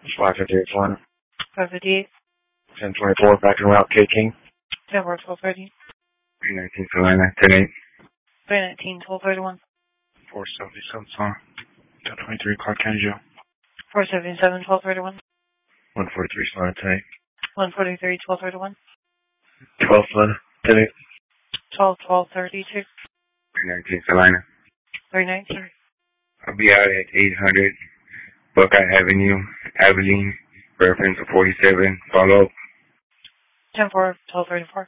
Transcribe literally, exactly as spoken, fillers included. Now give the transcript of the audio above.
five fifty-eight, Florida. five fifty-eight. ten twenty-four, back en route, K King. ten four, twelve thirty. three nineteen, Salina, ten eight. three nineteen, twelve thirty-one. four seventy-seven, Salina. ten twenty-three, Clark County Jail. four seventy-seven, twelve thirty-one. one forty-three, Salina, ten eight. one forty-three, twelve thirty-one. twelve, Salina, ten eight. twelve, twelve thirty-two. three nineteen, Salina. three nineteen. I'll be out at eight hundred Buckeye Avenue, Abilene, reference forty-seven, follow. ten four, twelve thirty-four.